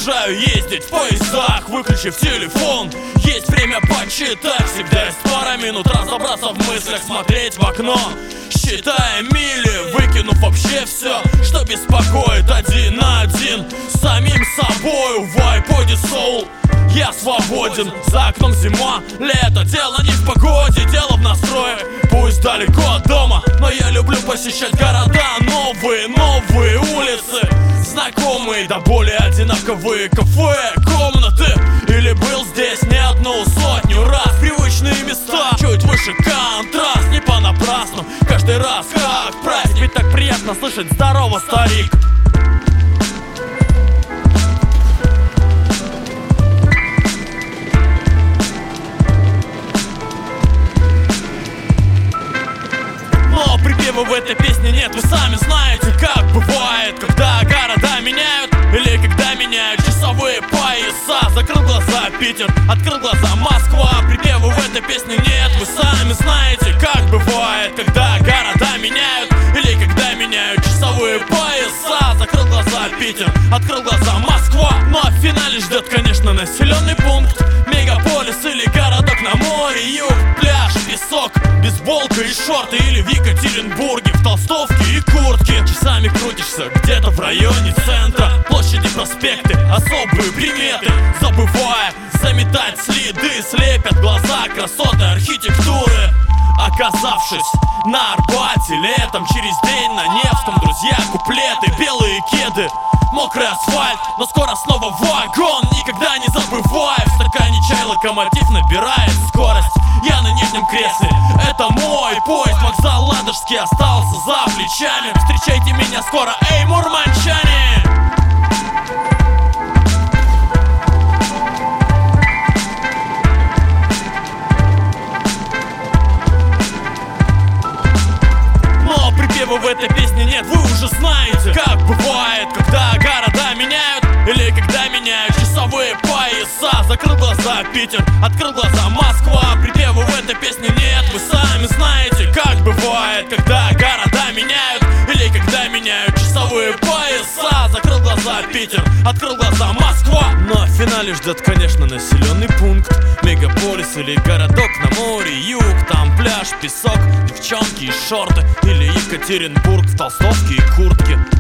Обожаю ездить в поездах, выключив телефон. Есть время почитать, всегда есть пара минут разобраться в мыслях, смотреть в окно, считая мили, выкинув вообще все, что беспокоит, один на один с самим собою. В iPod Soul я свободен, за окном зима, лето. Дело не в погоде, дело в настрое. Пусть далеко от дома, но я люблю посещать города. Новые улицы, знакомые, да более одинаковые кафе, комнаты. Или был здесь не одну сотню раз. Привычные места, чуть выше контраст, не понапрасну, каждый раз как праздник. Ведь так приятно слышать «здорово, старик». Но припева в этой песне нет, вы сами знаете, как бывает, когда города меняют или когда меняют часовые пояса. Закрыл глаза Питер, открыл глаза Москва. Припева в этой песне нет, вы сами знаете, как бывает, когда города меняют или когда меняют часовые пояса. Закрыл глаза Питер, открыл глаза Москва. Ну а в финале ждет, конечно, населенный пункт, мегаполис или городок на море, юг, пляж, песок, бейсболка и шорты. Или в Екатеринбурге в толстовке и куртке. Часами крутишься где-то в районе центра, площади, проспекты, особые приметы, забывая заметать следы. Слепят глаза красоты архитектуры. Оказавшись на Арбате летом, через день на Невском, друзья, куплеты, белые кеды, мокрый асфальт, но скоро снова вагон. Никогда не забывай, в стакане чай локомотив набирает скорость. Я на нижнем кресле, это мой поезд, вокзал Ладожский остался за плечами. Встречайте меня скоро, эй, мурманчане! Но припева в этой песне нет, вы уже знаете, как бывает, когда города меняют или когда меняют часовые пояса. Закрыл глаза Питер, открыл глаза Москва. Припева в этой песне нет, вы сами знаете, как бывает, когда города меняют или когда меняют часовые пояса. Закрыл глаза Питер, открыл глаза Москва. Но в финале ждет, конечно, населенный пункт, мегаполис или городок на море, юг. Там пляж, песок, девчонки и шорты. Или Екатеринбург в толстовке и куртке.